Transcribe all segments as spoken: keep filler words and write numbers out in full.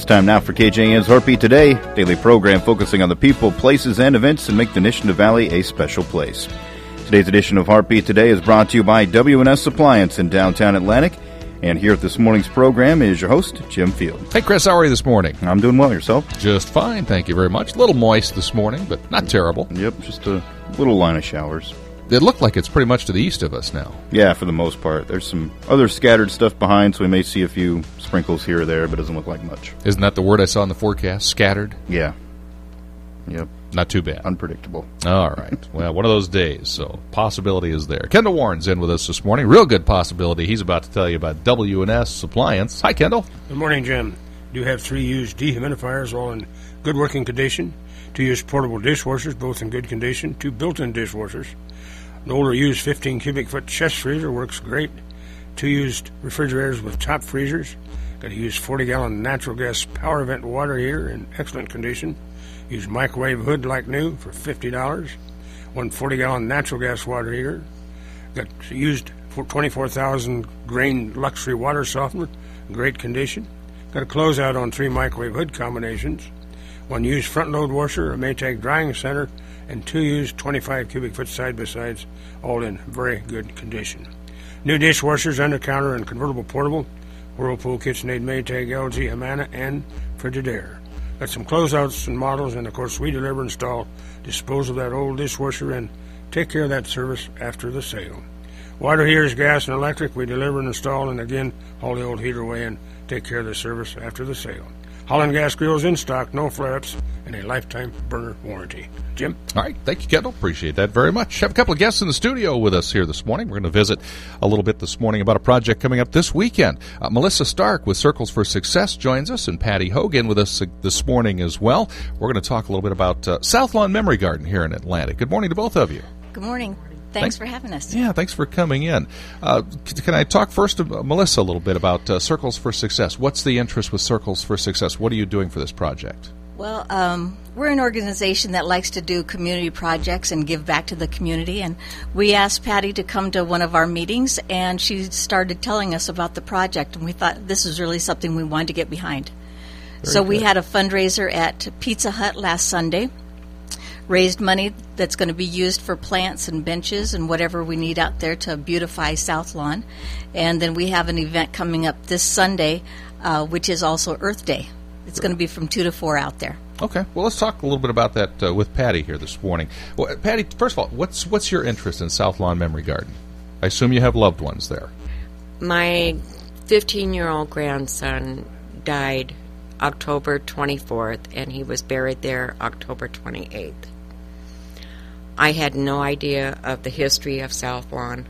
time now for K J N's Heartbeat Today, daily program focusing on the people, places, and events that make the Nishna Valley a special place. Today's edition of Heartbeat Today is brought to you by W and S Appliance in downtown Atlantic. And here at this morning's program is your host, Jim Field. Hey, Chris, how are you this morning? I'm doing well. Yourself? Just fine, thank you very much. A little moist this morning, but not terrible. Yep, just a little line of showers. It looked like it's pretty much to the east of us now. Yeah, for the most part. There's some other scattered stuff behind, so we may see a few sprinkles here or there, but it doesn't look like much. Isn't that the word I saw in the forecast? Scattered? Yeah. Yep. Not too bad. Unpredictable. All right. Well, one of those days, so possibility is there. Kendall Warren's in with us this morning. Real good possibility. He's about to tell you about W and S Appliance. Hi, Kendall. Good morning, Jim. Do have three used dehumidifiers, all in good working condition. Two used portable dishwashers, both in good condition. Two built-in dishwashers. An older used fifteen cubic foot chest freezer works great. Two used refrigerators with top freezers. Got a used forty gallon natural gas power vent water heater in excellent condition. Used microwave hood like new for fifty dollars. One forty gallon natural gas water heater. Got used for twenty-four thousand grain luxury water softener in great condition. Got a closeout on three microwave hood combinations. One used front load washer, a Maytag drying center, and two used twenty-five cubic foot side-by-sides, all in very good condition. New dishwashers, under counter and convertible portable, Whirlpool, KitchenAid, Maytag, L G, Amana, and Frigidaire. Got some closeouts and models, and of course we deliver, install, dispose of that old dishwasher, and take care of that service after the sale. Water heaters, gas, and electric, we deliver and install, and again, haul the old heater away and take care of the service after the sale. Holland gas grills in stock, no flare-ups, and a lifetime burner warranty. Jim? All right. Thank you, Kendall. Appreciate that very much. Have a couple of guests in the studio with us here this morning. We're going to visit a little bit this morning about a project coming up this weekend. Uh, Melissa Stark with Circles for Success joins us, and Patty Hogan with us uh, this morning as well. We're going to talk a little bit about uh, South Lawn Memory Garden here in Atlantic. Good morning to both of you. Good morning. Thanks for having us. Yeah, thanks for coming in. Uh, can I talk first to Melissa a little bit about uh, Circles for Success? What's the interest with Circles for Success? What are you doing for this project? Well, um, we're an organization that likes to do community projects and give back to the community. And we asked Patty to come to one of our meetings, and she started telling us about the project. And we thought this was really something we wanted to get behind. Very so good. we had a fundraiser at Pizza Hut last Sunday. Raised money that's going to be used for plants and benches and whatever we need out there to beautify South Lawn. And then we have an event coming up this Sunday, uh, which is also Earth Day. It's going to be from two to four out there. Okay. Well, let's talk a little bit about that uh, with Patty here this morning. Well, Patty, first of all, what's what's your interest in South Lawn Memory Garden? I assume you have loved ones there. My fifteen-year-old grandson died October twenty-fourth, and he was buried there October twenty-eighth. I had no idea of the history of South Lawn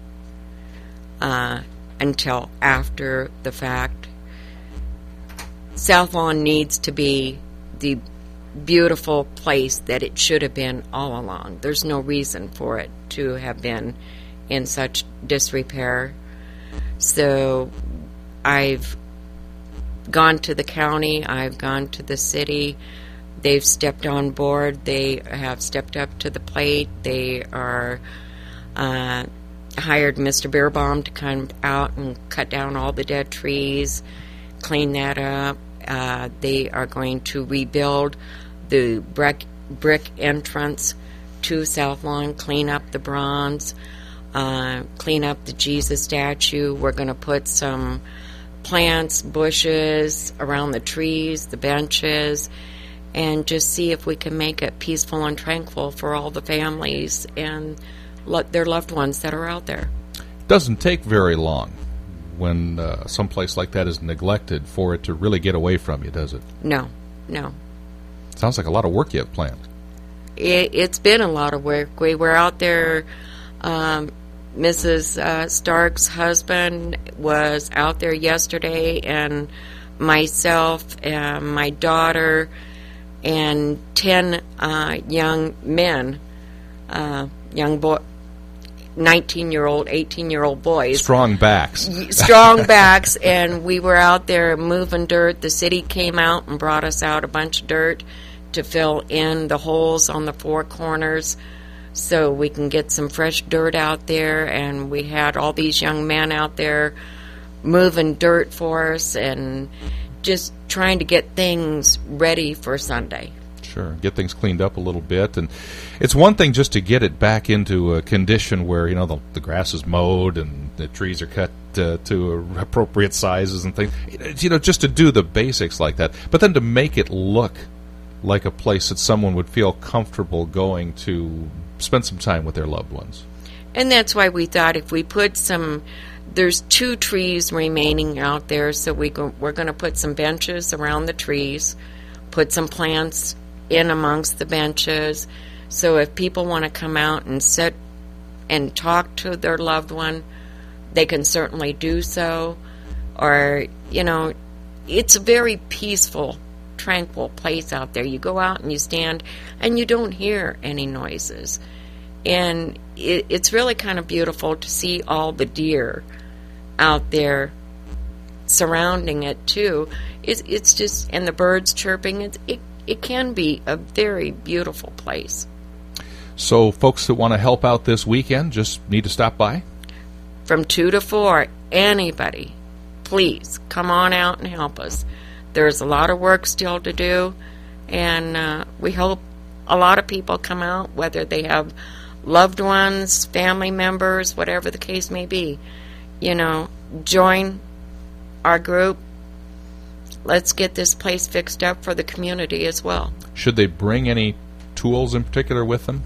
uh, until after the fact. South Lawn needs to be the beautiful place that it should have been all along. There's no reason for it to have been in such disrepair. So I've gone to the county, I've gone to the city. They've stepped on board. They have stepped up to the plate. They are uh, hired Mister Beerbaum to come out and cut down all the dead trees, clean that up. Uh, they are going to rebuild the brick, brick entrance to South Lawn, clean up the bronze, uh, clean up the Jesus statue. We're going to put some plants, bushes around the trees, the benches, and just see if we can make it peaceful and tranquil for all the families and lo- their loved ones that are out there. Doesn't take very long when uh, someplace like that is neglected for it to really get away from you, does it? No, no. Sounds like a lot of work you have planned. It, it's been a lot of work. We were out there. Um, Missus Uh, Stark's husband was out there yesterday, and myself and my daughter and ten uh, young men, uh, young boy, nineteen-year-old, eighteen-year-old boys. Strong backs. Strong backs, and we were out there moving dirt. The city came out and brought us out a bunch of dirt to fill in the holes on the four corners so we can get some fresh dirt out there. And we had all these young men out there moving dirt for us and just trying to get things ready for Sunday. Sure, get things cleaned up a little bit. And it's one thing just to get it back into a condition where, you know, the, the grass is mowed and the trees are cut uh, to appropriate sizes and things. You know, just to do the basics like that. But then to make it look like a place that someone would feel comfortable going to spend some time with their loved ones. And that's why we thought if we put some, there's two trees remaining out there, so we go, we're going to put some benches around the trees, put some plants in amongst the benches, so if people want to come out and sit and talk to their loved one, they can certainly do so. Or, you know, it's a very peaceful, tranquil place out there. You go out and you stand and you don't hear any noises. And it, it's really kind of beautiful to see all the deer out there surrounding it too. It's, it's just, and the birds chirping. It, it it can be a very beautiful place. So folks that want to help out this weekend just need to stop by? From two to four, anybody, please come on out and help us. There's a lot of work still to do, and uh, we hope a lot of people come out, whether they have loved ones, family members, whatever the case may be. You know, join our group. Let's get this place fixed up for the community as well. Should they bring any tools in particular with them?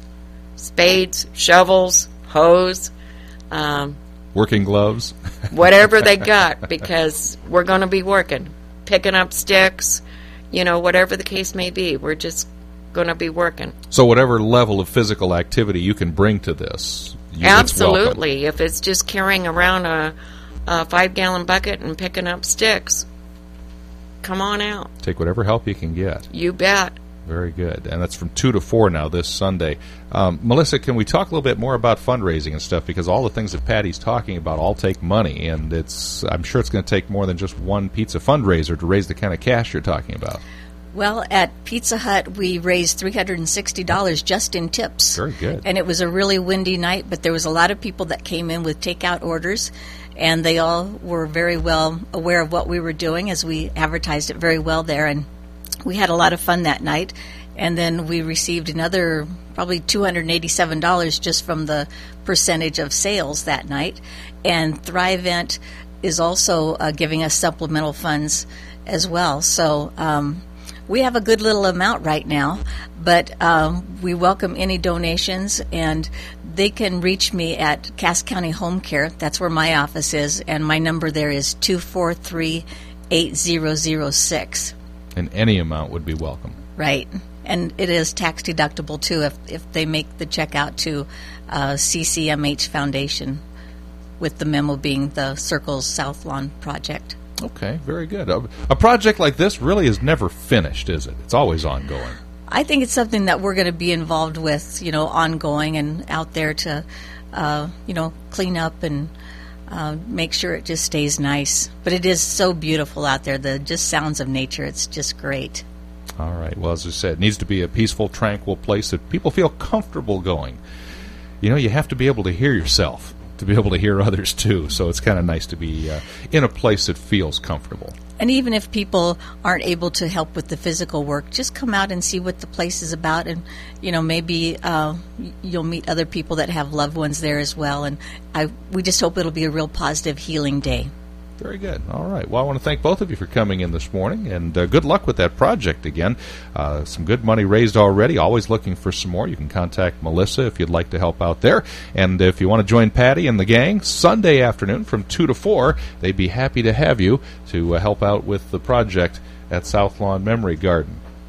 Spades, shovels, hose. Um, Working gloves? Whatever they got, because we're going to be working. Picking up sticks, you know, whatever the case may be. We're just going to be working. So whatever level of physical activity you can bring to this, you, absolutely. If it's just carrying around a, a five-gallon bucket and picking up sticks, come on out. Take whatever help you can get. You bet. Very good. And that's from two to four now this Sunday. Um, Melissa, can we talk a little bit more about fundraising and stuff? Because all the things that Patty's talking about all take money, and it's I'm sure it's going to take more than just one pizza fundraiser to raise the kind of cash you're talking about. Well, at Pizza Hut, we raised three hundred sixty dollars just in tips. Very good. And it was a really windy night, but there was a lot of people that came in with takeout orders, and they all were very well aware of what we were doing, as we advertised it very well there. And we had a lot of fun that night. And then we received another probably two hundred eighty-seven dollars just from the percentage of sales that night. And Thrivent is also uh, giving us supplemental funds as well. So um, we have a good little amount right now, but um, we welcome any donations, and they can reach me at Cass County Home Care. That's where my office is, and my number there is two four three, eight zero zero six. And any amount would be welcome. Right. And it is tax deductible, too, if, if they make the check out to uh, C C M H Foundation, with the memo being the Circles South Lawn project. Okay, very good. A, a project like this really is never finished, is it? It's always ongoing. I think it's something that we're going to be involved with, you know, ongoing and out there to, uh, you know, clean up and uh, make sure it just stays nice. But it is so beautiful out there, the just sounds of nature. It's just great. All right. Well, as I said, it needs to be a peaceful, tranquil place that people feel comfortable going. You know, you have to be able to hear yourself to be able to hear others, too. So it's kind of nice to be uh, in a place that feels comfortable. And even if people aren't able to help with the physical work, just come out and see what the place is about. And, you know, maybe uh, you'll meet other people that have loved ones there as well. And I, we just hope it'll be a real positive, healing day. Very good. All right. Well, I want to thank both of you for coming in this morning, and uh, good luck with that project again. Uh, some good money raised already. Always looking for some more. You can contact Melissa if you'd like to help out there. And if you want to join Patty and the gang, Sunday afternoon from two to four, they'd be happy to have you to uh, help out with the project at South Lawn Memory Garden.